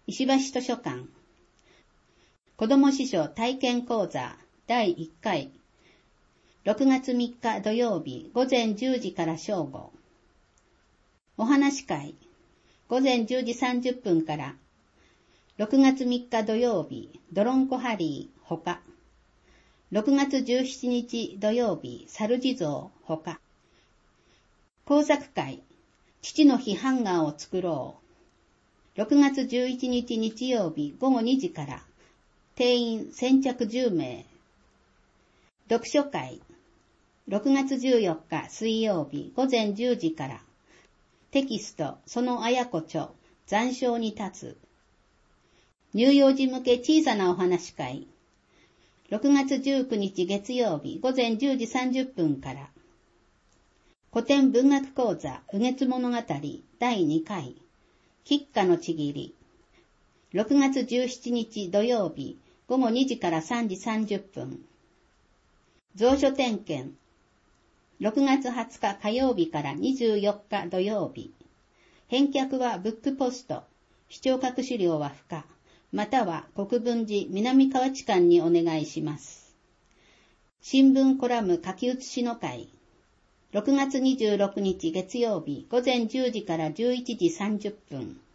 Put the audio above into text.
石橋図書館。子ども司書体験講座第1回。6月3日土曜日午前10時から正午。お話会。午前10時30分から。6月3日土曜日、ドロンコハリー、ほか。6月17日土曜日、猿地蔵、ほか。工作会。父の日ハンガーを作ろう。6月11日日曜日午後2時から。定員先着10名。読書会。6月14日水曜日午前10時から。テキスト、そのあやこ著、残照に立つ。乳幼児向け小さなお話会。6月19日月曜日午前10時30分から。古典文学講座、雨月物語第2回。吉花のちぎり。6月17日土曜日午後2時から3時30分。蔵書点検。6月20日火曜日から24日土曜日。返却はブックポスト。視聴覚資料は不可。または国分寺南河内館にお願いします。新聞コラム書き写しの会。6月26日月曜日午前10時から11時30分。